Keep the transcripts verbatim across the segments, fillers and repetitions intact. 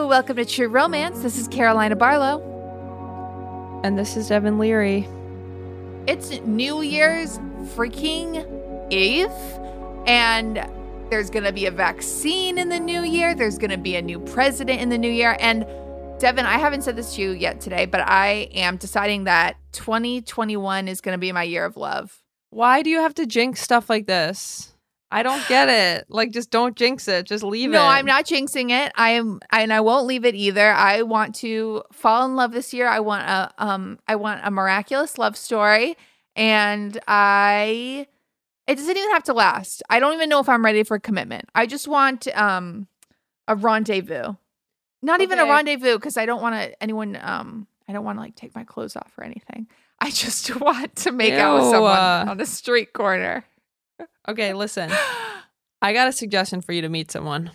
welcome to True Romance. This is Carolina Barlow. And this is Devin Leary. It's New Year's freaking Eve, and there's going to be a vaccine in the new year. There's going to be a new president in the new year. And Devin, I haven't said this to you yet today, but I am deciding that twenty twenty-one is going to be my year of love. Why do you have to jinx stuff like this? I don't get it. Like, just don't jinx it. Just leave no, it. No, I'm not jinxing it. I am, and I won't leave it either. I want to fall in love this year. I want a, um, I want a miraculous love story, and I, it doesn't even have to last. I don't even know if I'm ready for commitment. I just want, um, a rendezvous. Not okay. even a rendezvous, because I don't want to anyone. Um, I don't want to like take my clothes off or anything. I just want to make Ew. out with someone on a street corner. Okay, listen. I got a suggestion for you to meet someone.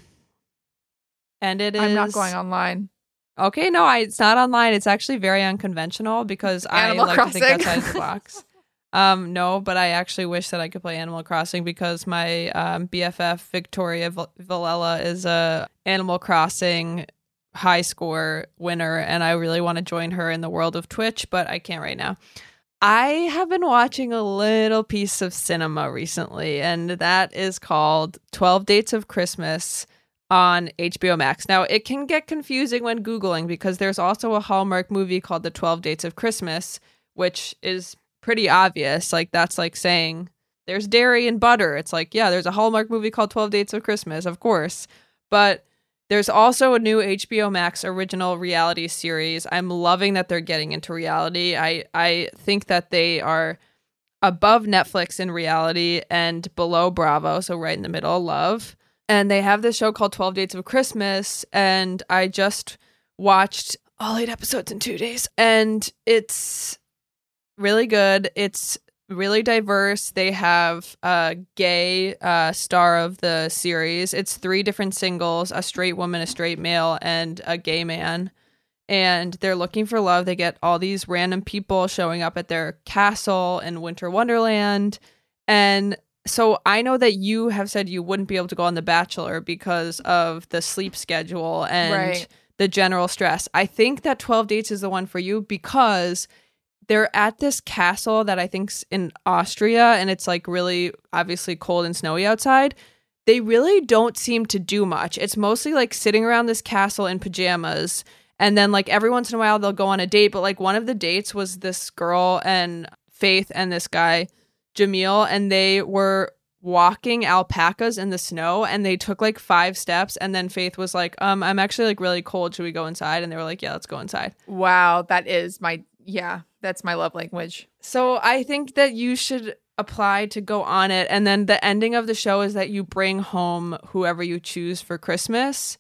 And it is... I'm not going online. Okay, no, I, it's not online. It's actually very unconventional because Animal I like Crossing. to think outside the box. Um, no, but I actually wish that I could play Animal Crossing because my um, B F F, Victoria v- Villela, is a Animal Crossing high score winner, and I really want to join her in the world of Twitch, but I can't right now. I have been watching a little piece of cinema recently, and that is called twelve Dates of Christmas on H B O Max. Now, it can get confusing when Googling because there's also a Hallmark movie called The twelve Dates of Christmas, which is pretty obvious. Like, that's like saying there's dairy and butter. It's like, yeah, there's a Hallmark movie called twelve Dates of Christmas, of course. But there's also a new H B O Max original reality series. I'm loving that they're getting into reality. I, I think that they are above Netflix in reality and below Bravo, so right in the middle, love. And they have this show called twelve Dates of Christmas, and I just watched all eight episodes in two days. And it's really good. It's really diverse. They have a gay uh, star of the series. It's three different singles, a straight woman, a straight male, and a gay man. And they're looking for love. They get all these random people showing up at their castle in Winter Wonderland. And so I know that you have said you wouldn't be able to go on The Bachelor because of the sleep schedule and right. the general stress. I think that twelve Dates is the one for you because they're at this castle that I think's in Austria, and it's like really obviously cold and snowy outside. They really don't seem to do much. It's mostly like sitting around this castle in pajamas, and then like every once in a while they'll go on a date. But like one of the dates was this girl and Faith and this guy, Jamil, and they were walking alpacas in the snow, and they took like five steps, and then Faith was like, um, I'm actually like really cold. Should we go inside? And they were like, yeah, let's go inside. Wow, that is my, yeah. That's my love language. So I think that you should apply to go on it. And then the ending of the show is that you bring home whoever you choose for Christmas.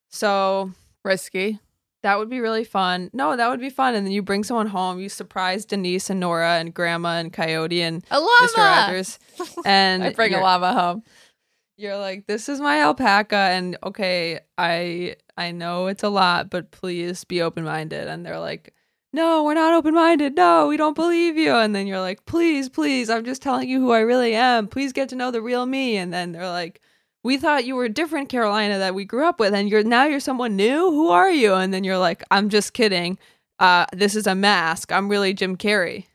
So risky. That would be really fun. No, that would be fun. And then you bring someone home. You surprise Denise and Nora and Grandma and Coyote and a llama. Mister Rogers. And I bring a llama home. You're like, this is my alpaca. And okay, I I know it's a lot, but please be open-minded. And they're like, no, we're not open-minded. No, we don't believe you. And then you're like, please, please, I'm just telling you who I really am. Please get to know the real me. And then they're like, we thought you were a different Carolina that we grew up with, and you're now you're someone new. Who are you? And then you're like, I'm just kidding. Uh, this is a mask. I'm really Jim Carrey.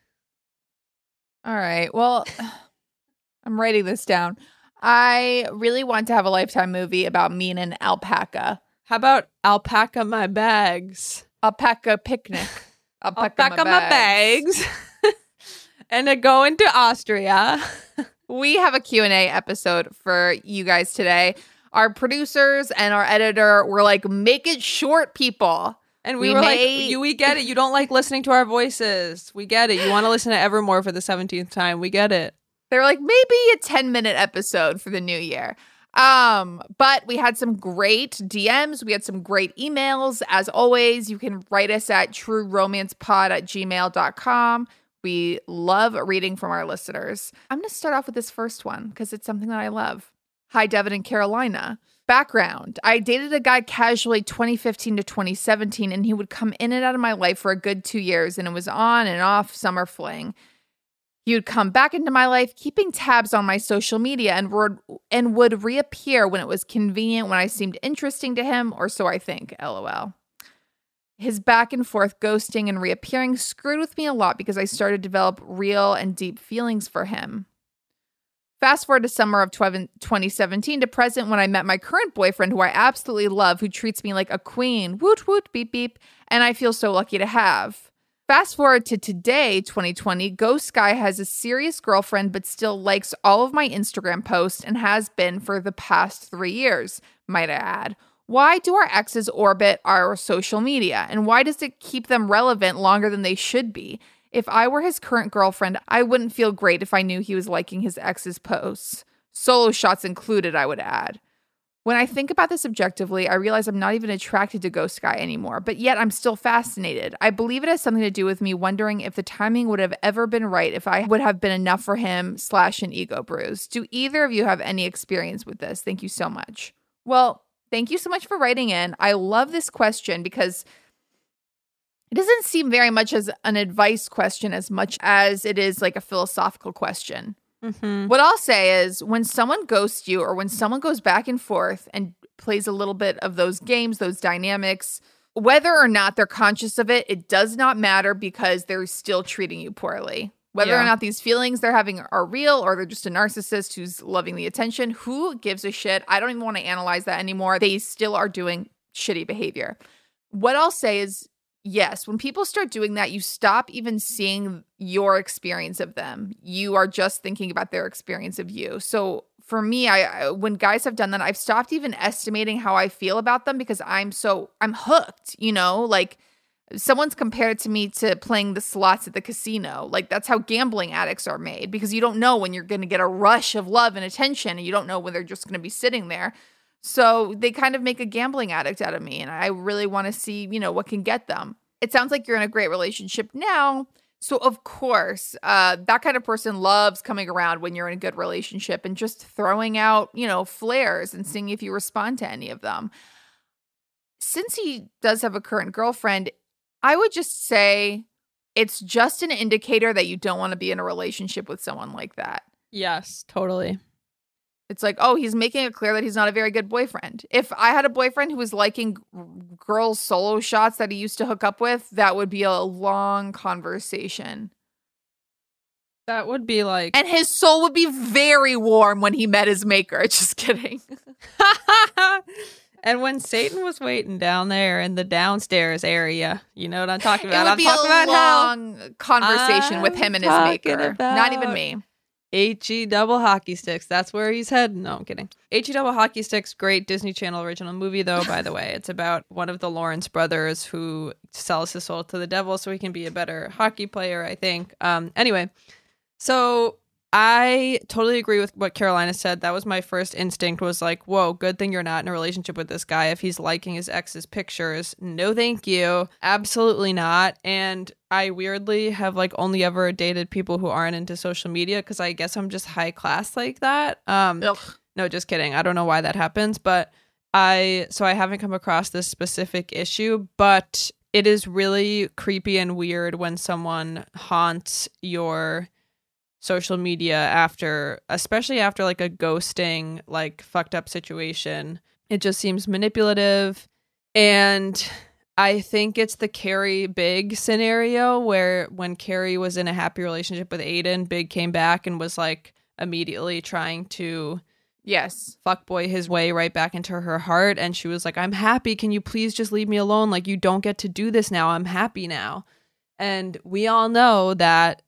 All right. Well, I'm writing this down. I really want to have a Lifetime movie about me and an alpaca. How about Alpaca My Bags? Alpaca Picnic. I'll pack, I'll pack up my bags, my bags and I go into Austria. We have a Q and A episode for you guys today. Our producers and our editor were like, make it short, people. And we, we were may- like, you, we get it. You don't like listening to our voices. We get it. You want to listen to Evermore for the seventeenth time. We get it. They're like, maybe a ten minute episode for the new year. Um, but we had some great D Ms. We had some great emails. As always, you can write us at true romance pod at gmail dot com. We love reading from our listeners. I'm going to start off with this first one because it's something that I love. Hi, Devin and Carolina. Background. I dated a guy casually twenty fifteen to twenty seventeen, and he would come in and out of my life for a good two years, and it was on and off summer fling. He would come back into my life, keeping tabs on my social media, and would, and would reappear when it was convenient, when I seemed interesting to him, or so I think, LOL. His back and forth ghosting and reappearing screwed with me a lot because I started to develop real and deep feelings for him. Fast forward to summer of twenty seventeen to present when I met my current boyfriend, who I absolutely love, who treats me like a queen. Woot woot, beep beep, and I feel so lucky to have. Fast forward to today, twenty twenty, Ghost Guy has a serious girlfriend but still likes all of my Instagram posts and has been for the past three years, might I add. Why do our exes orbit our social media, and why does it keep them relevant longer than they should be? If I were his current girlfriend, I wouldn't feel great if I knew he was liking his ex's posts. Solo shots included, I would add. When I think about this objectively, I realize I'm not even attracted to Ghost Guy anymore, but yet I'm still fascinated. I believe it has something to do with me wondering if the timing would have ever been right, if I would have been enough for him slash an ego bruise. Do either of you have any experience with this? Thank you so much. Well, thank you so much for writing in. I love this question because it doesn't seem very much as an advice question as much as it is like a philosophical question. Mm-hmm. What I'll say is when someone ghosts you or when someone goes back and forth and plays a little bit of those games, those dynamics, whether or not they're conscious of it, it does not matter because they're still treating you poorly. Whether yeah. or not these feelings they're having are real or they're just a narcissist who's loving the attention, who gives a shit? I don't even want to analyze that anymore. They still are doing shitty behavior. What I'll say is, yes, when people start doing that, you stop even seeing your experience of them. You are just thinking about their experience of you. So for me, I, I when guys have done that, I've stopped even estimating how I feel about them because I'm so, I'm hooked, you know, like someone's compared it to me to playing the slots at the casino. Like that's how gambling addicts are made because you don't know when you're going to get a rush of love and attention and you don't know when they're just going to be sitting there. So they kind of make a gambling addict out of me. And I really want to see, you know, what can get them. It sounds like you're in a great relationship now. So of course, uh, that kind of person loves coming around when you're in a good relationship and just throwing out, you know, flares and seeing if you respond to any of them. Since he does have a current girlfriend, I would just say it's just an indicator that you don't want to be in a relationship with someone like that. Yes, totally. It's like, oh, he's making it clear that he's not a very good boyfriend. If I had a boyfriend who was liking girls' solo shots that he used to hook up with, that would be a long conversation. That would be like... And his soul would be very warm when he met his maker. Just kidding. And when Satan was waiting down there in the downstairs area, you know what I'm talking about? It would I'm be talking a about long how conversation I'm with him and his maker. Not even me. H E double hockey sticks. That's where he's heading. No, I'm kidding. H E double hockey sticks. Great Disney Channel original movie, though. By the way, it's about one of the Lawrence brothers who sells his soul to the devil so he can be a better hockey player, I think. Um. Anyway, so I totally agree with what Carolina said. That was my first instinct. Was like, whoa, good thing you're not in a relationship with this guy if he's liking his ex's pictures. No, thank you. Absolutely not. And I weirdly have like only ever dated people who aren't into social media because I guess I'm just high class like that. Um, Ugh. No, just kidding. I don't know why that happens, but I so I haven't come across this specific issue, but it is really creepy and weird when someone haunts your social media after, especially after like a ghosting, like fucked up situation. It just seems manipulative. And I think it's the Carrie Big scenario where when Carrie was in a happy relationship with Aiden, Big came back and was like immediately trying to yes fuckboy his way right back into her heart. And she was like, I'm happy. Can you please just leave me alone? Like, you don't get to do this now. I'm happy now. And we all know that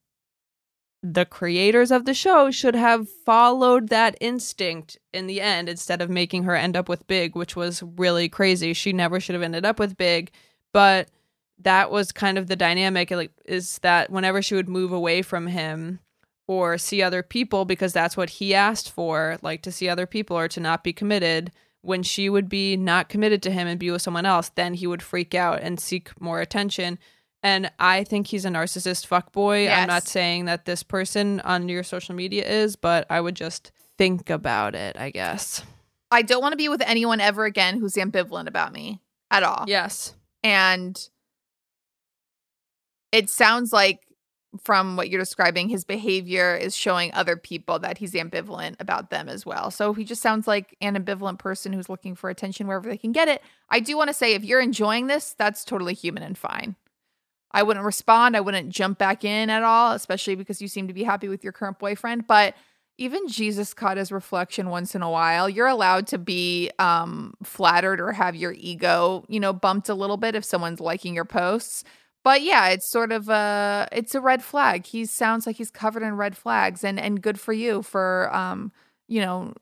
the creators of the show should have followed that instinct in the end instead of making her end up with Big, which was really crazy. She never should have ended up with Big, but that was kind of the dynamic, like, is that whenever she would move away from him or see other people, because that's what he asked for, like to see other people or to not be committed, when she would be not committed to him and be with someone else, then he would freak out and seek more attention. And I think he's a narcissist fuckboy. Yes. I'm not saying that this person on your social media is, but I would just think about it, I guess. I don't want to be with anyone ever again who's ambivalent about me at all. Yes. And it sounds like from what you're describing, his behavior is showing other people that he's ambivalent about them as well. So he just sounds like an ambivalent person who's looking for attention wherever they can get it. I do want to say, if you're enjoying this, that's totally human and fine. I wouldn't respond. I wouldn't jump back in at all, especially because you seem to be happy with your current boyfriend. But even Jesus caught his reflection once in a while. You're allowed to be um, flattered or have your ego, you know, bumped a little bit if someone's liking your posts. But yeah, it's sort of a, it's a red flag. He sounds like he's covered in red flags, and, and good for you for, um, you know,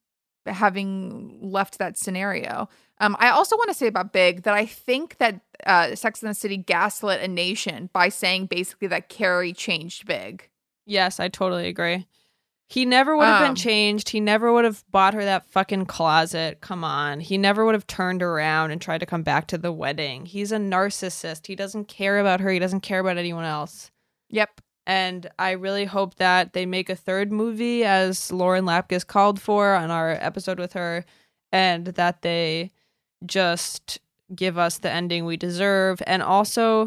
having left that scenario. Um, I also want to say about Big that I think that uh, Sex and the City gaslit a nation by saying basically that Carrie changed Big. Yes, I totally agree. He never would have um, been changed. He never would have bought her that fucking closet. Come on. He never would have turned around and tried to come back to the wedding. He's a narcissist. He doesn't care about her. He doesn't care about anyone else. Yep. And I really hope that they make a third movie, as Lauren Lapkus called for on our episode with her, and that they just give us the ending we deserve. And also,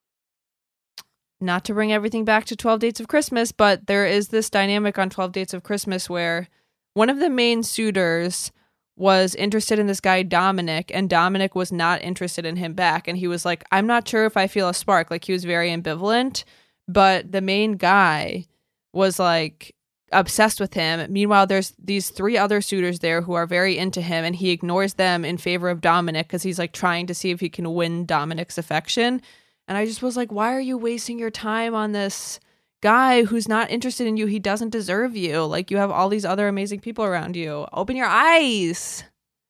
not to bring everything back to twelve Dates of Christmas, but there is this dynamic on twelve Dates of Christmas where one of the main suitors was interested in this guy, Dominic, and Dominic was not interested in him back. And he was like, I'm not sure if I feel a spark. Like, he was very ambivalent, but the main guy was like obsessed with him. Meanwhile, there's these three other suitors there who are very into him, and he ignores them in favor of Dominic because he's like trying to see if he can win Dominic's affection. And I just was like, why are you wasting your time on this guy who's not interested in you? He doesn't deserve you. Like, you have all these other amazing people around you. Open your eyes.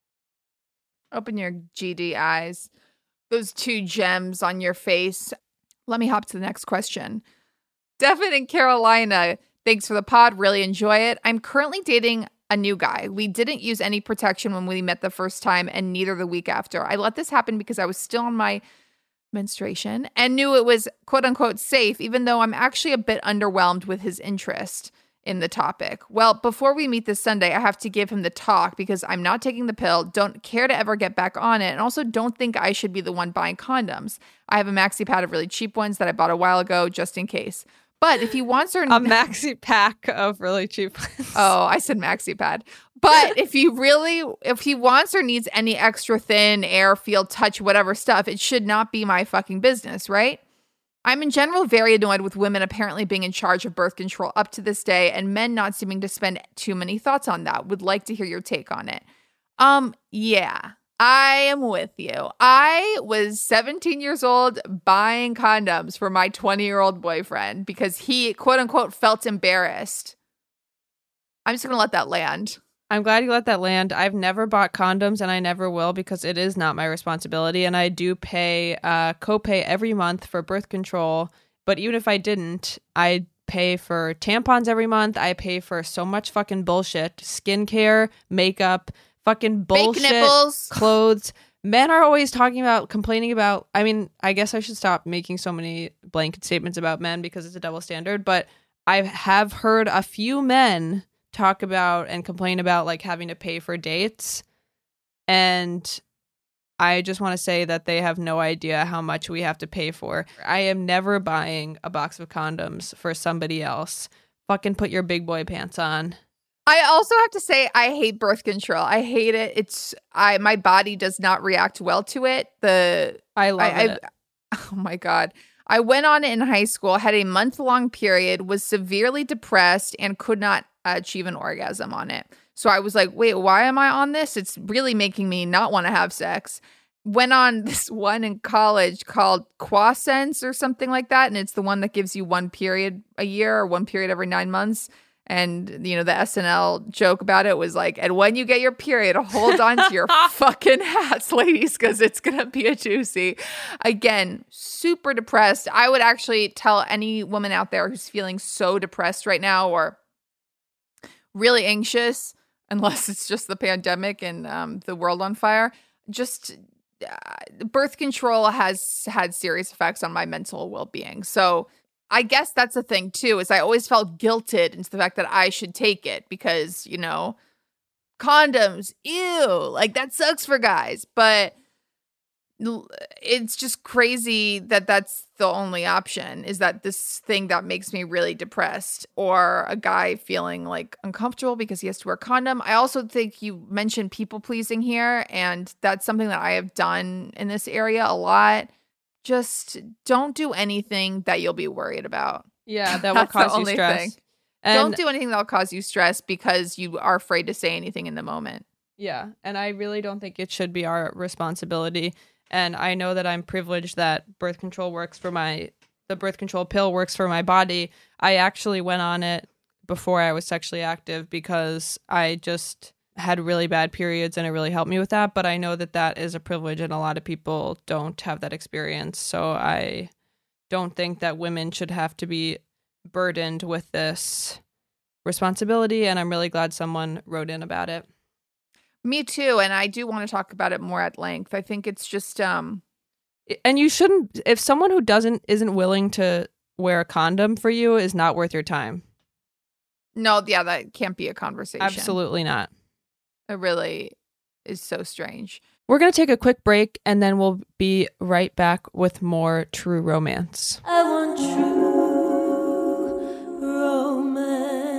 Open your G D eyes. Those two gems on your face. Let me hop to the next question. Devin in Carolina, thanks for the pod. Really enjoy it. I'm currently dating a new guy. We didn't use any protection when we met the first time, and neither the week after. I let this happen because I was still on my menstruation and knew it was quote unquote safe, even though I'm actually a bit underwhelmed with his interest in the topic. Well, before we meet this Sunday, I have to give him the talk because I'm not taking the pill, don't care to ever get back on it, and also don't think I should be the one buying condoms. I have a maxi pad of really cheap ones that I bought a while ago just in case. But if he wants her... a maxi pack of really cheap ones. Oh, I said maxi pad. But if he really, if he wants or needs any extra thin, air, feel, touch, whatever stuff, it should not be my fucking business, right? I'm in general very annoyed with women apparently being in charge of birth control up to this day, and men not seeming to spend too many thoughts on that. Would like to hear your take on it. Um, yeah, I am with you. I was seventeen years old buying condoms for my twenty-year-old boyfriend because he, quote unquote, felt embarrassed. I'm just going to let that land. I'm glad you let that land. I've never bought condoms, and I never will because it is not my responsibility. And I do pay uh, copay every month for birth control. But even if I didn't, I pay for tampons every month. I pay for so much fucking bullshit. Skincare, makeup, fucking bullshit, fake nipples, clothes. Men are always talking about, complaining about, I mean, I guess I should stop making so many blanket statements about men because it's a double standard. But I have heard a few men talk about and complain about like having to pay for dates, and I just want to say that they have no idea how much we have to pay for. I am never buying a box of condoms for somebody else. Fucking put your big boy pants on. I also have to say I hate birth control. I hate it. It's I my body does not react well to it. The I love I, it. I, oh my God. I went on it in high school, had a month-long period, was severely depressed, and could not achieve an orgasm on it. So I was like, wait, why am I on this? It's really making me not want to have sex. Went on this one in college called Quasense or something like that. And it's the one that gives you one period a year or one period every nine months. And, you know, the S N L joke about it was like, and when you get your period, hold on to your fucking hats, ladies, because it's going to be a juicy. Again, super depressed. I would actually tell any woman out there who's feeling so depressed right now or really anxious, unless it's just the pandemic and um, the world on fire, just uh, birth control has had serious effects on my mental well-being. So I guess that's the thing too, is I always felt guilted into the fact that I should take it because, you know, condoms, ew, like that sucks for guys. But it's just crazy that that's the only option, is that this thing that makes me really depressed, or a guy feeling like uncomfortable because he has to wear a condom. I also think you mentioned people pleasing here, and that's something that I have done in this area a lot. Just don't do anything that you'll be worried about. Yeah, that will cause you stress. Thing. And don't do anything that will cause you stress because you are afraid to say anything in the moment. Yeah, and I really don't think it should be our responsibility. And I know that I'm privileged that birth control works for my, the birth control pill works for my body. I actually went on it before I was sexually active because I just had really bad periods and it really helped me with that. But I know that that is a privilege and a lot of people don't have that experience. So I don't think that women should have to be burdened with this responsibility. And I'm really glad someone wrote in about it. Me too, and I do want to talk about it more at length. I think it's just um and you shouldn't, if someone who doesn't isn't willing to wear a condom for you is not worth your time. No, yeah, that can't be a conversation. Absolutely not. It really is so strange. We're going to take a quick break and then we'll be right back with more True Romance. I want true romance.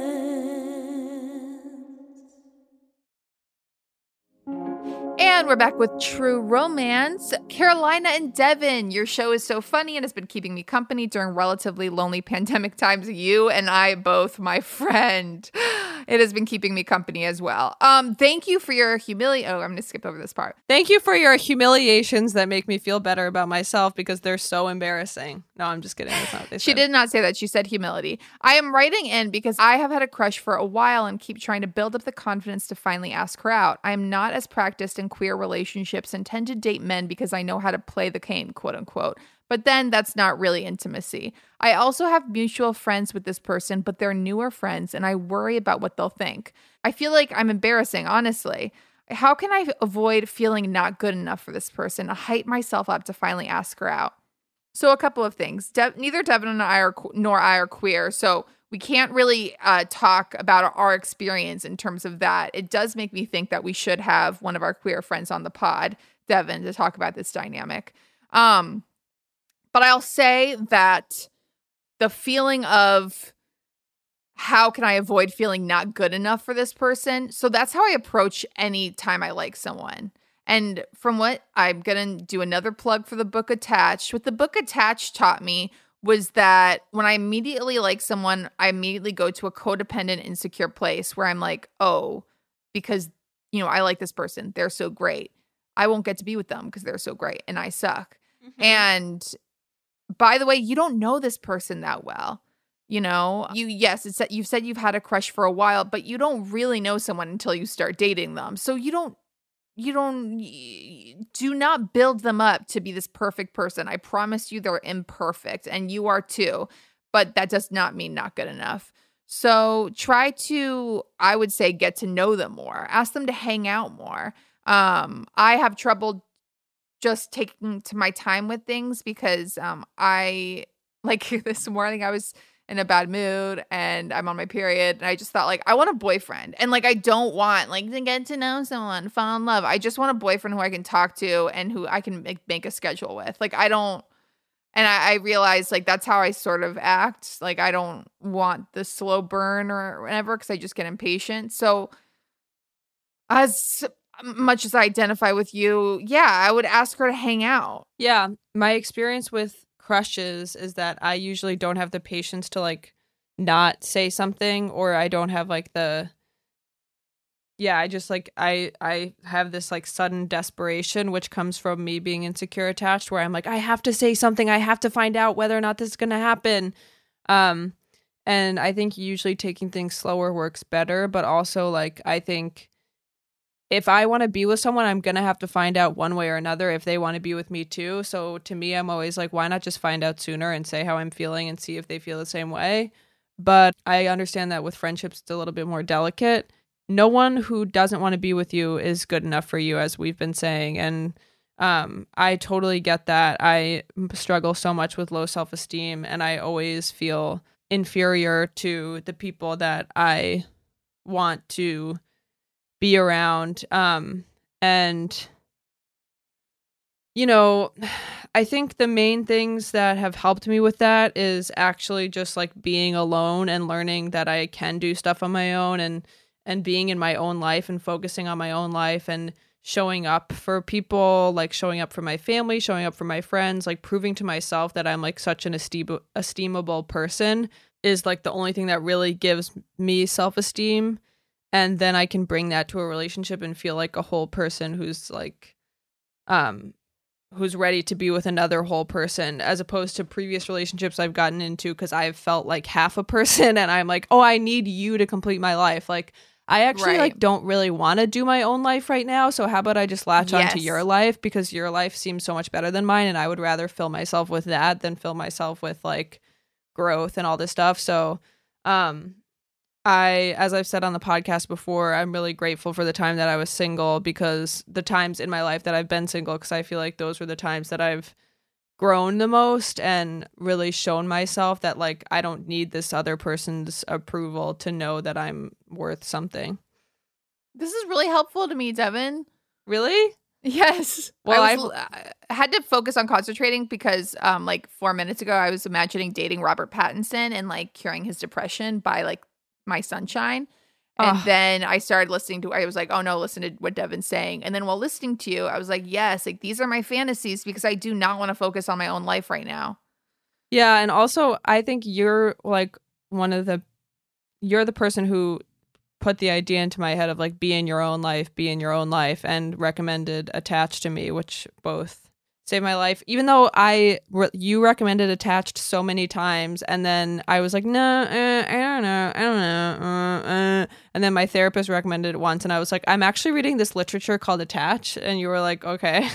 And we're back with True Romance. Carolina and Devin, your show is so funny and has been keeping me company during relatively lonely pandemic times. You and I both, my friend. It has been keeping me company as well. Um, thank you for your humili- Oh, I'm going to skip over this part. Thank you for your humiliations that make me feel better about myself because they're so embarrassing. No, I'm just kidding. That's not what they She said. did not say that. She said humility. I am writing in because I have had a crush for a while and keep trying to build up the confidence to finally ask her out. I am not as practiced in queer relationships and tend to date men because I know how to play the game, quote unquote. But then that's not really intimacy. I also have mutual friends with this person, but they're newer friends, and I worry about what they'll think. I feel like I'm embarrassing, honestly. How can I avoid feeling not good enough for this person, to hype myself up to finally ask her out? So a couple of things. De- neither Devin and I are nor I are queer, so we can't really uh, talk about our experience in terms of that. It does make me think that we should have one of our queer friends on the pod, Devin, to talk about this dynamic. Um, but I'll say that the feeling of how can I avoid feeling not good enough for this person? So that's how I approach any time I like someone. And from what I'm going to do another plug for the book Attached, what the book Attached taught me was that when I immediately like someone, I immediately go to a codependent, insecure place where I'm like, oh, because, you know, I like this person. They're so great. I won't get to be with them because they're so great and I suck. Mm-hmm. And by the way, you don't know this person that well. You know, you, yes, it's that you've said you've had a crush for a while, but you don't really know someone until you start dating them. So you don't, you don't, do not build them up to be this perfect person. I promise you they're imperfect and you are too, but that does not mean not good enough. So try to, I would say, get to know them more. Ask them to hang out more. Um, I have trouble just taking to my time with things because um, I, like this morning I was in a bad mood and I'm on my period and I just thought like I want a boyfriend and like I don't want like to get to know someone, fall in love. I just want a boyfriend who I can talk to and who I can make, make a schedule with. Like I don't, and I, I realized like that's how I sort of act. Like I don't want the slow burn or whatever because I just get impatient. So as much as I identify with you, yeah, I would ask her to hang out. Yeah, my experience with crushes is that I usually don't have the patience to like not say something, or I don't have like the yeah I just like I I have this like sudden desperation which comes from me being insecure attached where I'm like I have to say something, I have to find out whether or not this is gonna happen, um and I think usually taking things slower works better, but also like I think if I want to be with someone, I'm going to have to find out one way or another if they want to be with me too. So to me, I'm always like, why not just find out sooner and say how I'm feeling and see if they feel the same way? But I understand that with friendships, it's a little bit more delicate. No one who doesn't want to be with you is good enough for you, as we've been saying. And um, I totally get that. I struggle so much with low self-esteem, and I always feel inferior to the people that I want to be around, um and you know, I think the main things that have helped me with that is actually just like being alone and learning that I can do stuff on my own, and and being in my own life and focusing on my own life and showing up for people, like showing up for my family, showing up for my friends, like proving to myself that I'm like such an esteem- esteemable person is like the only thing that really gives me self-esteem. And then I can bring that to a relationship and feel like a whole person who's like, um, who's ready to be with another whole person, as opposed to previous relationships I've gotten into because I've felt like half a person and I'm like, oh, I need you to complete my life. Like, I actually Right. like don't really want to do my own life right now. So how about I just latch Yes. onto your life, because your life seems so much better than mine. And I would rather fill myself with that than fill myself with like growth and all this stuff. So, um, I, as I've said on the podcast before, I'm really grateful for the time that I was single, because the times in my life that I've been single, because I feel like those were the times that I've grown the most and really shown myself that like I don't need this other person's approval to know that I'm worth something. This is really helpful to me, Devin. Really? Yes. Well, I, was, I had to focus on concentrating because um like four minutes ago I was imagining dating Robert Pattinson and like curing his depression by like My Sunshine. And Ugh. then I started listening to, I was like, oh no, listen to what Devin's saying. And then while listening to you, I was like, yes, like these are my fantasies, because I do not want to focus on my own life right now. Yeah, and also I think you're like one of the, you're the person who put the idea into my head of like be in your own life, be in your own life, and recommended Attached to me, which both saved my life. Even though I, re- you recommended Attached so many times, and then I was like, no, uh, I don't know, I don't know, uh, uh. And then my therapist recommended it once, and I was like, I'm actually reading this literature called Attached, and you were like, okay.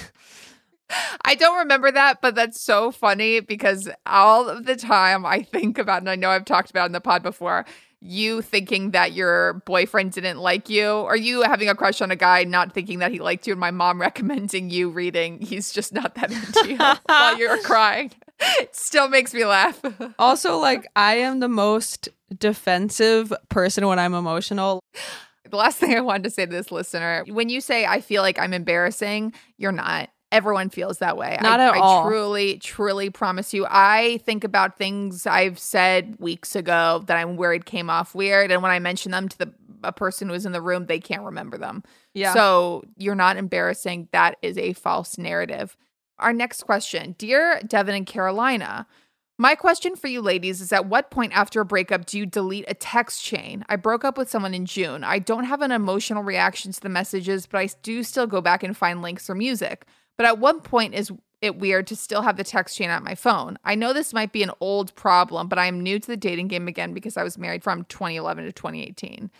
I don't remember that, but that's so funny because all of the time I think about, and I know I've talked about it in the pod before, you thinking that your boyfriend didn't like you, or you having a crush on a guy, not thinking that he liked you, and my mom recommending you reading He's Just Not That Into You while you were crying. It still makes me laugh. Also, like, I am the most defensive person when I'm emotional. The last thing I wanted to say to this listener, when you say I feel like I'm embarrassing, you're not. Everyone feels that way. Not I, at I all. truly, truly promise you. I think about things I've said weeks ago that I'm worried came off weird. And when I mention them to the a person who was in the room, they can't remember them. Yeah. So you're not embarrassing. That is a false narrative. Our next question. Dear Devin and Carolina, my question for you ladies is, at what point after a breakup do you delete a text chain? I broke up with someone in June. I don't have an emotional reaction to the messages, but I do still go back and find links or music. But at what point is it weird to still have the text chain on my phone? I know this might be an old problem, but I am new to the dating game again because I was married from twenty eleven to twenty eighteen.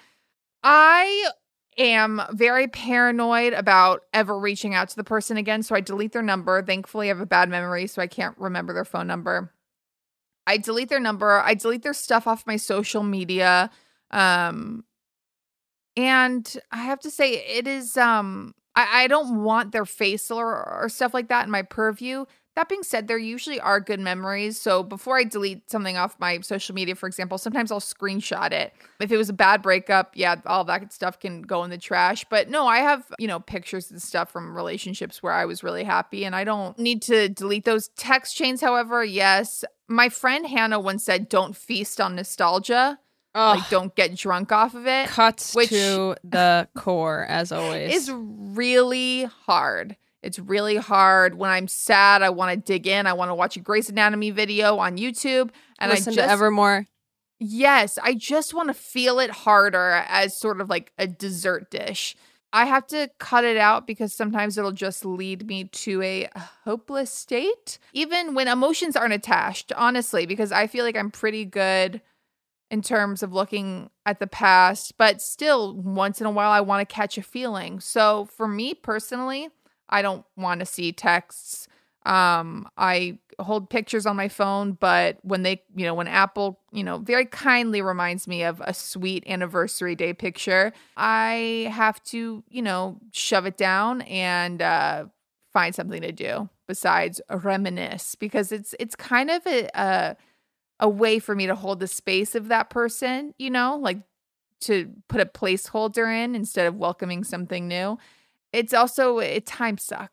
I am very paranoid about ever reaching out to the person again, so I delete their number. Thankfully, I have a bad memory, so I can't remember their phone number. I delete their number. I delete their stuff off my social media. Um, and I have to say, it is... Um, I, I don't want their face or, or stuff like that in my purview. That being said, there usually are good memories. So before I delete something off my social media, for example, sometimes I'll screenshot it. If it was a bad breakup, yeah, all that stuff can go in the trash. But no, I have, you know, pictures and stuff from relationships where I was really happy, and I don't need to delete those text chains. However, yes, my friend Hannah once said, don't feast on nostalgia. Ugh. Like, don't get drunk off of it. Cuts which to the core, as always. Is really hard. It's really hard. When I'm sad, I want to dig in. I want to watch a Grey's Anatomy video on YouTube. And Listen I just, to Evermore. Yes, I just want to feel it harder as sort of like a dessert dish. I have to cut it out because sometimes it'll just lead me to a hopeless state. Even when emotions aren't attached, honestly, because I feel like I'm pretty good in terms of looking at the past, but still once in a while I want to catch a feeling. So for me personally, I don't want to see texts. Um, I hold pictures on my phone, but when they, you know, when Apple, you know, very kindly reminds me of a sweet anniversary day picture, I have to, you know, shove it down and uh, find something to do besides reminisce, because it's, it's kind of a, a a way for me to hold the space of that person, you know, like to put a placeholder in instead of welcoming something new. It's also a time suck.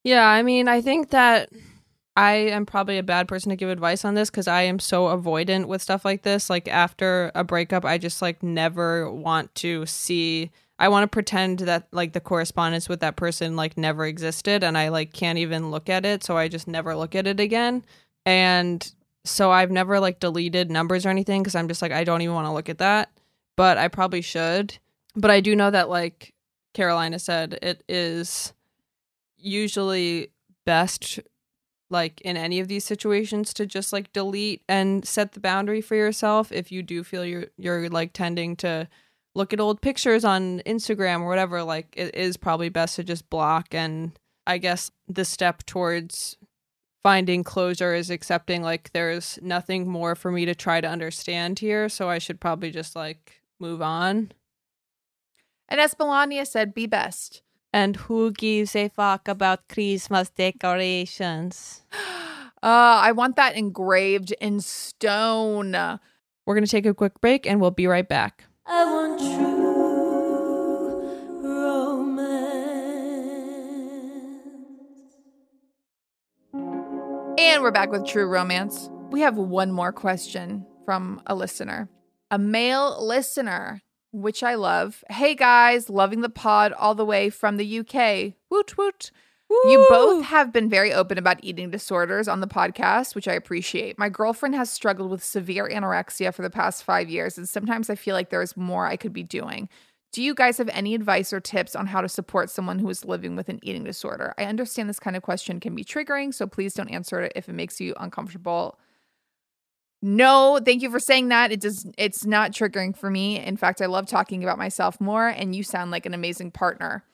Yeah, I mean, I think that I am probably a bad person to give advice on this because I am so avoidant with stuff like this. Like after a breakup, I just like never want to see. I want to pretend that like the correspondence with that person like never existed, and I like can't even look at it, so I just never look at it again. And so I've never like deleted numbers or anything because I'm just like I don't even want to look at that, but I probably should. But I do know that, like Carolina said, it is usually best, like in any of these situations, to just like delete and set the boundary for yourself if you do feel you're you're like tending to look at old pictures on Instagram or whatever. Like it is probably best to just block. And I guess the step towards finding closure is accepting like there's nothing more for me to try to understand here, so I should probably just like move on. And as Melania said, be best. And who gives a fuck about Christmas decorations? Uh, I want that engraved in stone. We're going to take a quick break and we'll be right back. I want true romance. And we're back with True Romance. We have one more question from a listener, a male listener, which I love. Hey guys, loving the pod all the way from the U K. Woot woot. Woo. You both have been very open about eating disorders on the podcast, which I appreciate. My girlfriend has struggled with severe anorexia for the past five years, and sometimes I feel like there's more I could be doing. Do you guys have any advice or tips on how to support someone who is living with an eating disorder? I understand this kind of question can be triggering, so please don't answer it if it makes you uncomfortable. No, thank you for saying that. It does. It's not triggering for me. In fact, I love talking about myself more, and you sound like an amazing partner.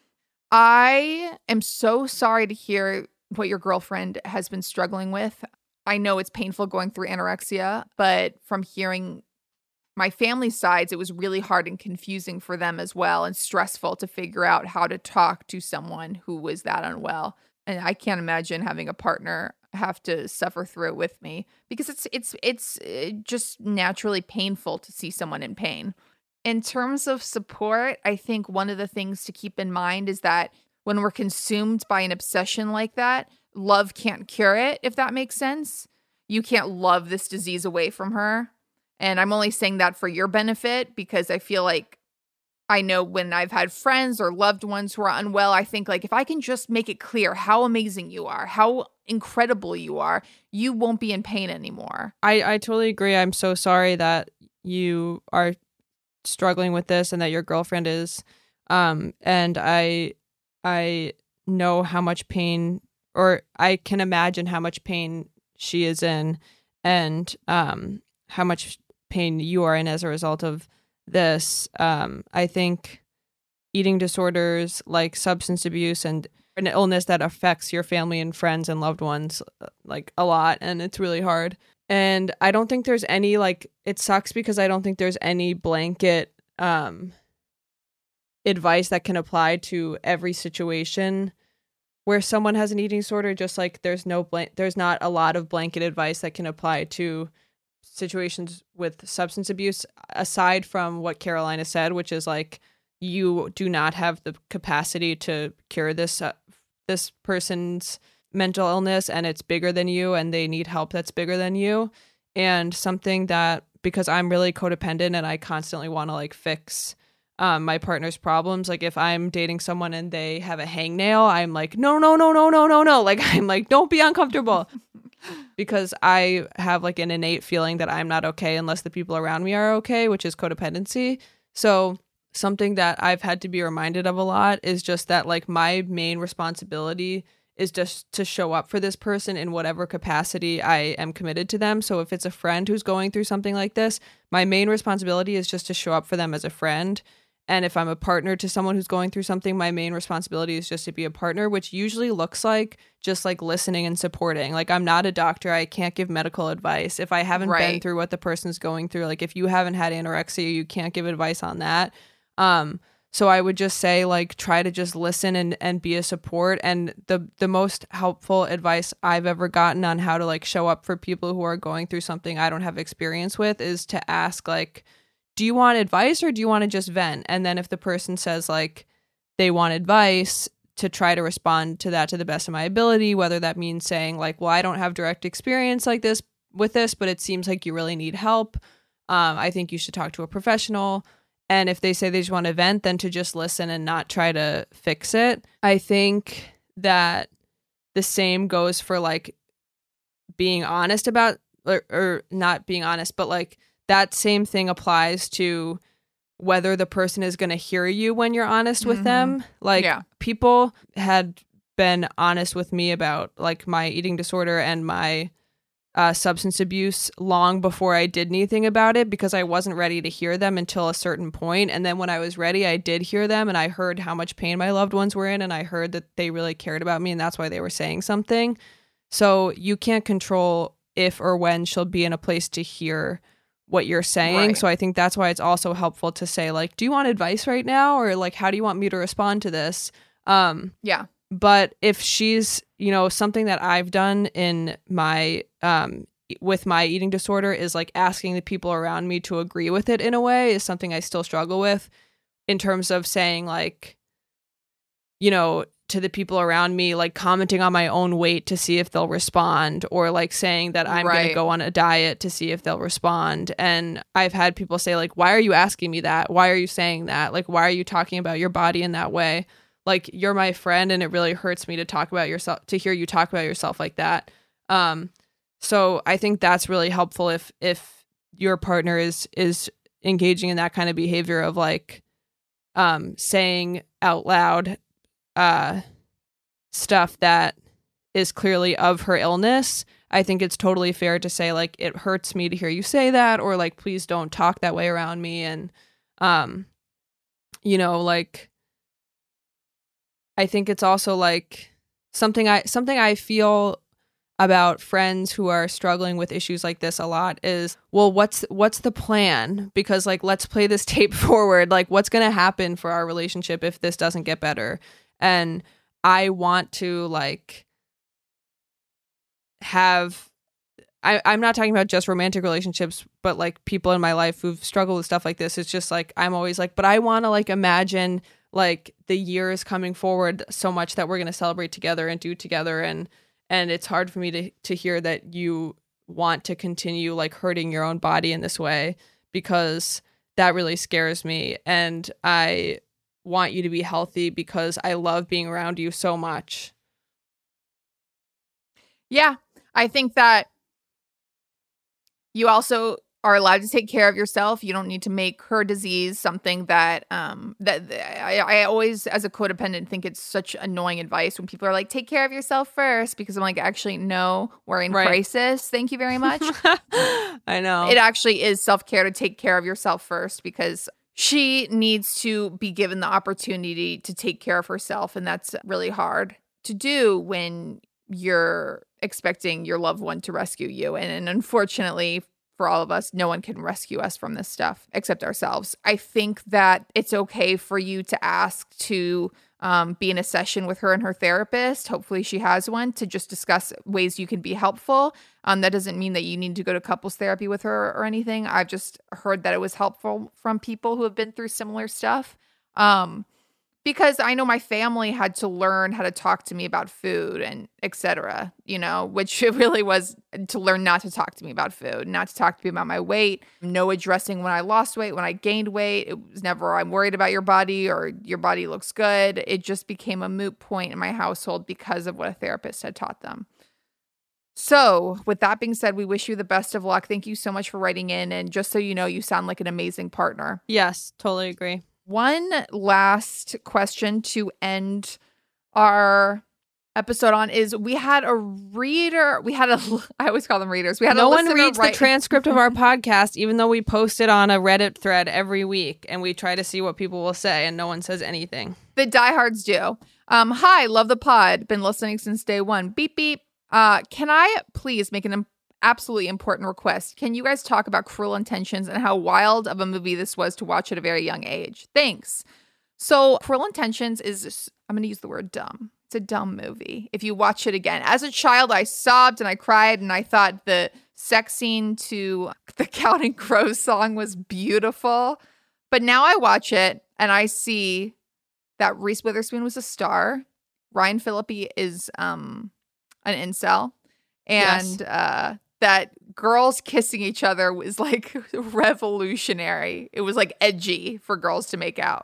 I am so sorry to hear what your girlfriend has been struggling with. I know it's painful going through anorexia, but from hearing my family's sides, it was really hard and confusing for them as well, and stressful to figure out how to talk to someone who was that unwell. And I can't imagine having a partner have to suffer through it with me, because it's it's it's just naturally painful to see someone in pain. In terms of support, I think one of the things to keep in mind is that when we're consumed by an obsession like that, love can't cure it, if that makes sense. You can't love this disease away from her. And I'm only saying that for your benefit, because I feel like I know when I've had friends or loved ones who are unwell, I think like if I can just make it clear how amazing you are, how incredible you are, you won't be in pain anymore. I, I totally agree. I'm so sorry that you are struggling with this and that your girlfriend is. Um, and I I know how much pain, or I can imagine how much pain she is in, and um, how much pain you are in as a result of this. um I think eating disorders like substance abuse and an illness that affects your family and friends and loved ones like a lot, and it's really hard. And I don't think there's any like it sucks because I don't think there's any blanket um advice that can apply to every situation where someone has an eating disorder. Just like there's no blank there's not a lot of blanket advice that can apply to situations with substance abuse, aside from what Carolina said, which is like you do not have the capacity to cure this uh, this person's mental illness, and it's bigger than you, and they need help that's bigger than you. And something that, because I'm really codependent and I constantly want to like fix um, my partner's problems, like if I'm dating someone and they have a hangnail, I'm like no no no no no no no like I'm like don't be uncomfortable. Because I have like an innate feeling that I'm not okay unless the people around me are okay, which is codependency. So something that I've had to be reminded of a lot is just that like my main responsibility is just to show up for this person in whatever capacity I am committed to them. So if it's a friend who's going through something like this, my main responsibility is just to show up for them as a friend. And if I'm a partner to someone who's going through something, my main responsibility is just to be a partner, which usually looks like just like listening and supporting. Like I'm not a doctor. I can't give medical advice. If I haven't Right. been through what the person's going through, like if you haven't had anorexia, you can't give advice on that. Um, so I would just say like try to just listen and, and be a support. And the the most helpful advice I've ever gotten on how to like show up for people who are going through something I don't have experience with is to ask like, do you want advice or do you want to just vent? And then if the person says like they want advice, to try to respond to that to the best of my ability, whether that means saying like, well, I don't have direct experience like this with this, but it seems like you really need help. Um, I think you should talk to a professional. And if they say they just want to vent, then to just listen and not try to fix it. I think that the same goes for like being honest about, or, or not being honest, but like that same thing applies to whether the person is going to hear you when you're honest with Mhm. them. Like Yeah. people had been honest with me about like my eating disorder and my uh, substance abuse long before I did anything about it, because I wasn't ready to hear them until a certain point. And then when I was ready, I did hear them, and I heard how much pain my loved ones were in, and I heard that they really cared about me, and that's why they were saying something. So you can't control if or when she'll be in a place to hear what you're saying. Right. So I think that's why it's also helpful to say like, do you want advice right now? Or like, how do you want me to respond to this? Um, Yeah. But if she's, you know, something that I've done in my, um, with my eating disorder is like asking the people around me to agree with it in a way is something I still struggle with, in terms of saying like, you know, to the people around me, like commenting on my own weight to see if they'll respond, or like saying that I'm going Right. to go on a diet to see if they'll respond. And I've had people say like, why are you asking me that? Why are you saying that? Like, why are you talking about your body in that way? Like, you're my friend, and it really hurts me to talk about yourself, to hear you talk about yourself like that. Um, so I think that's really helpful if, if your partner is, is engaging in that kind of behavior of like, um, saying out loud, uh, stuff that is clearly of her illness. I think it's totally fair to say like, it hurts me to hear you say that, or like, please don't talk that way around me. And, um, you know, like, I think it's also like something I something I feel about friends who are struggling with issues like this a lot is, well, what's what's the plan? Because like, let's play this tape forward. Like, what's going to happen for our relationship if this doesn't get better? And I want to like have I, I'm not talking about just romantic relationships, but like people in my life who've struggled with stuff like this. It's just like, I'm always like, but I want to like imagine like the years coming forward so much that we're going to celebrate together and do together. And, and it's hard for me to, to hear that you want to continue like hurting your own body in this way, because that really scares me. And I want you to be healthy because I love being around you so much. Yeah. I think that you also are allowed to take care of yourself. You don't need to make her disease something that um that I, I always, as a codependent, think it's such annoying advice when people are like, take care of yourself first, because I'm like, actually, no, we're in Right. crisis. Thank you very much. I know. It actually is self-care to take care of yourself first, because she needs to be given the opportunity to take care of herself. And that's really hard to do when you're expecting your loved one to rescue you. And, and unfortunately, for all of us, no one can rescue us from this stuff except ourselves. I think that it's okay for you to ask to um, be in a session with her and her therapist. Hopefully she has one, to just discuss ways you can be helpful. Um, that doesn't mean that you need to go to couples therapy with her or anything. I've just heard that it was helpful from people who have been through similar stuff. Um, because I know my family had to learn how to talk to me about food and et cetera, you know, which it really was to learn not to talk to me about food, not to talk to me about my weight, no addressing when I lost weight, when I gained weight. It was never, I'm worried about your body or your body looks good. It just became a moot point in my household because of what a therapist had taught them. So with that being said, we wish you the best of luck. Thank you so much for writing in. And just so you know, you sound like an amazing partner. Yes, totally agree. One last question to end our episode on is, we had a reader. We had a, I always call them readers. We had no a one listener reads write- the transcript of our podcast, even though we post it on a Reddit thread every week, and we try to see what people will say, and no one says anything. The diehards do. Um, hi, love the pod. Been listening since day one. Beep, beep. Uh, can I please make an im- absolutely important request? Can you guys talk about Cruel Intentions and how wild of a movie this was to watch at a very young age? Thanks. So Cruel Intentions is, I'm going to use the word dumb. It's a dumb movie. If you watch it again, as a child, I sobbed and I cried and I thought the sex scene to the Counting Crows song was beautiful. But now I watch it and I see that Reese Witherspoon was a star Ryan Phillippe is um an incel, and yes. uh, that girls kissing each other was like revolutionary. It was like edgy for girls to make out.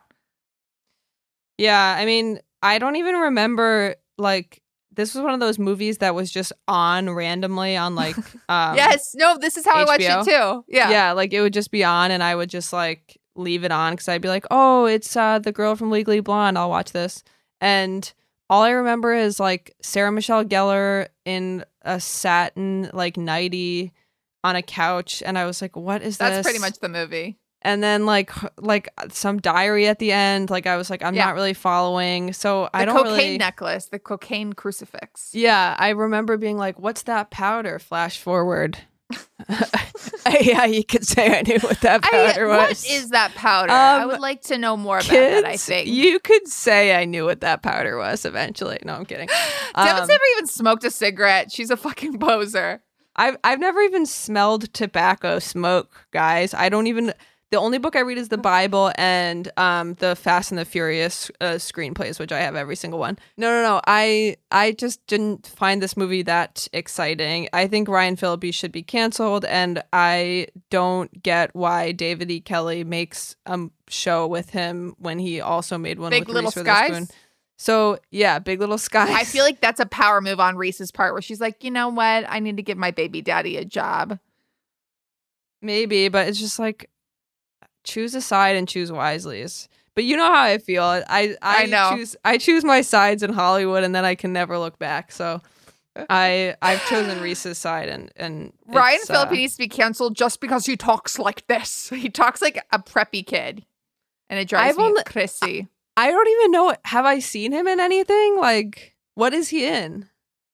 Yeah, I mean, I don't even remember, like, this was one of those movies that was just on randomly on, like, um, yes, no, this is how H B O. I watched it too. Yeah. Yeah, like, it would just be on, and I would just, like, leave it on, because I'd be like, oh, it's uh, the girl from Legally Blonde, I'll watch this. And all I remember is, like, Sarah Michelle Gellar in a satin, like, nightie on a couch, and I was like, what is That's this? That's pretty much the movie. And then like like some diary at the end. Like I was like, I'm yeah. not really following. So the I don't cocaine really... necklace, the cocaine crucifix. Yeah, I remember being like, what's that powder? Flash forward. Yeah, you could say I knew what that powder I, was. What is that powder? Um, I would like to know more about kids, that, I think. You could say I knew what that powder was eventually. No, I'm kidding. Devin's um, never even smoked a cigarette. She's a fucking poser. I've, I've never even smelled tobacco smoke, guys. I don't even... The only book I read is the Bible and um, the Fast and the Furious uh, screenplays, which I have every single one. No, no, no. I I just didn't find this movie that exciting. I think Ryan Phillippe should be canceled, and I don't get why David E. Kelly makes a show with him when he also made one Big with Little Reese Skies. Witherspoon. So, yeah, Big Little Skies. I feel like that's a power move on Reese's part where she's like, you know what? I need to give my baby daddy a job. Maybe, but it's just like, choose a side and choose wisely. But you know how I feel. I I, I know. choose I choose my sides in Hollywood, and then I can never look back. So I I've chosen Reese's side, and and Ryan Phillippe uh, needs to be canceled just because he talks like this. He talks like a preppy kid, and it drives I've me only, crazy. I, I don't even know. Have I seen him in anything? Like, what is he in?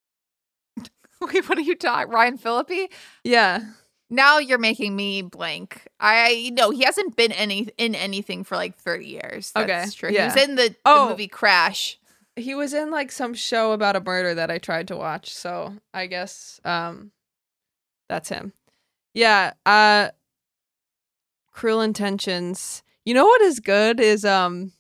Wait, what are you talking? Ryan Phillippe? Yeah. Now you're making me blank. I know he hasn't been any in anything for like thirty years. That's okay, true. Yeah. He was in the, the oh, movie Crash. He was in like some show about a murder that I tried to watch. So I guess um, that's him. Yeah. Uh, Cruel Intentions. You know what is good is um,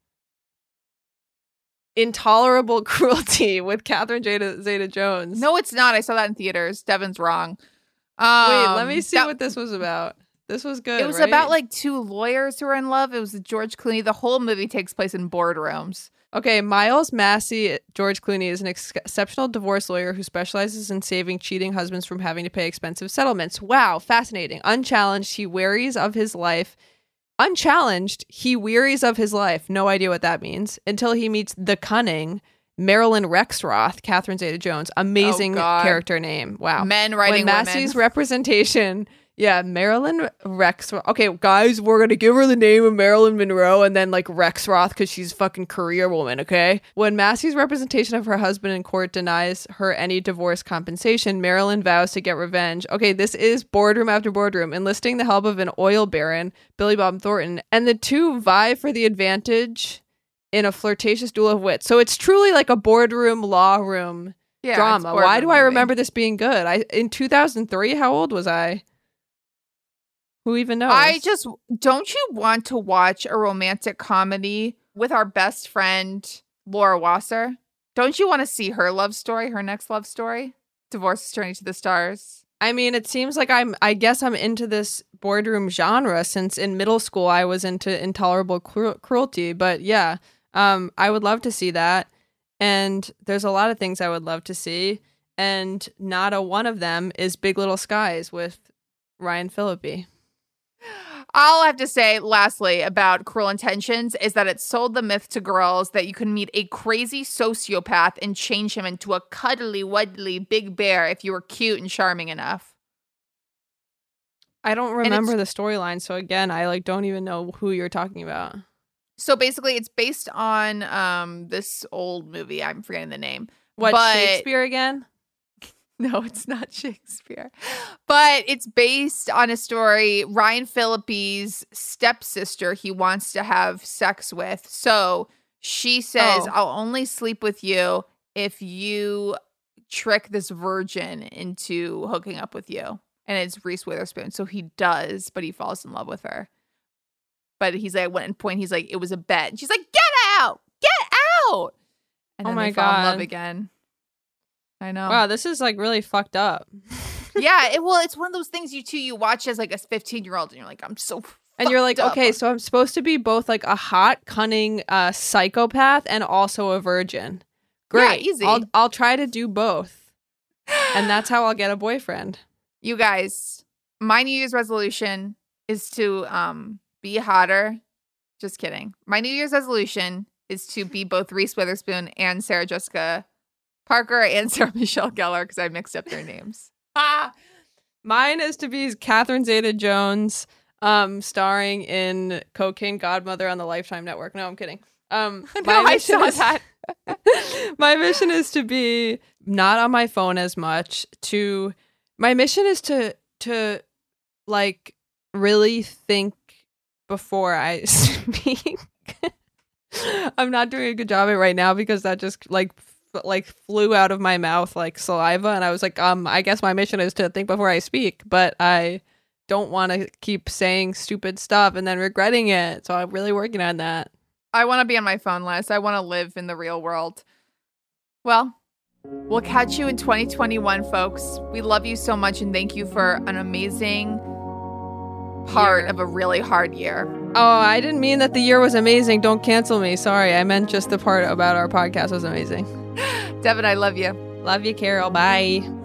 Intolerable Cruelty with Catherine Zeta, Zeta-Jones. No, it's not. I saw that in theaters. Devin's wrong. Um, Wait, let me see that, what this was about. This was good. It was right? about like two lawyers who are in love. It was George Clooney. The whole movie takes place in boardrooms. Okay, Miles Massey, George Clooney, is an ex- exceptional divorce lawyer who specializes in saving cheating husbands from having to pay expensive settlements. Wow, fascinating. Unchallenged, he wearies of his life. Unchallenged, he wearies of his life. No idea what that means. Until he meets the cunning Marilyn Rexroth, Catherine Zeta-Jones. Amazing oh character name. Wow. Men writing when Massey's women. representation... Yeah, Marilyn Rexroth. Okay, guys, we're going to give her the name of Marilyn Monroe and then, like, Rexroth because she's a fucking career woman, okay? When Massey's representation of her husband in court denies her any divorce compensation, Marilyn vows to get revenge. Okay, this is boardroom after boardroom, enlisting the help of an oil baron, Billy Bob Thornton, and the two vie for the advantage in a flirtatious duel of wits. So it's truly like a boardroom, law room yeah, drama. Why do I remember this being good? I in two thousand three, how old was I? Who even knows? I just, don't you want to watch a romantic comedy with our best friend, Laura Wasser? Don't you want to see her love story, her next love story? Divorce is Journey to the Stars. I mean, it seems like I'm, I guess I'm into this boardroom genre since in middle school I was into Intolerable cru- Cruelty. But yeah, um, I would love to see that. And there's a lot of things I would love to see. And not a one of them is Big Little Skies with Ryan Phillippe. All I have to say, lastly, about Cruel Intentions is that it sold the myth to girls that you can meet a crazy sociopath and change him into a cuddly, wuddly big bear if you were cute and charming enough. I don't remember the storyline, so again, I like don't even know who you're talking about. So basically, it's based on um this old movie. I'm forgetting the name. What, but- Shakespeare again? No, it's not Shakespeare. But it's based on a story, Ryan Phillippe's stepsister he wants to have sex with. So she says, Oh. I'll only sleep with you if you trick this virgin into hooking up with you. And it's Reese Witherspoon. So he does, but he falls in love with her. But he's like, at one point, he's like, it was a bet. And she's like, get out! Get out! and Oh then my they fall in love God. again. I know. Wow, this is like really fucked up. Yeah, it, well, it's one of those things you two you watch as like a fifteen year old, and you're like, I'm so. And you're like, fucked up. okay, so I'm supposed to be both like a hot, cunning uh, psychopath and also a virgin. Great, Yeah, easy. I'll I'll try to do both, and that's how I'll get a boyfriend. You guys, my New Year's resolution is to um be hotter. Just kidding. My New Year's resolution is to be both Reese Witherspoon and Sarah Jessica Parker and Sarah Michelle Gellar because I mixed up their names. Ah, mine is to be Catherine Zeta-Jones, um, starring in Cocaine Godmother on the Lifetime Network. No, I'm kidding. Um, No, I mission saw is- that. my mission is to be not on my phone as much. To my mission is to to like really think before I speak. I'm not doing a good job of it right now because that just like f- like flew out of my mouth like saliva, and I was like, um, I guess my mission is to think before I speak, but I don't want to keep saying stupid stuff and then regretting it. So I'm really working on that. I want to be on my phone less. I want to live in the real world. Well, we'll catch you in twenty twenty-one, folks. We love you so much and thank you for an amazing part Year. of a really hard year. Oh, I didn't mean that the year was amazing. Don't cancel me. Sorry. I meant just the part about our podcast was amazing. Devin, I love you. Love you, Carol. Bye.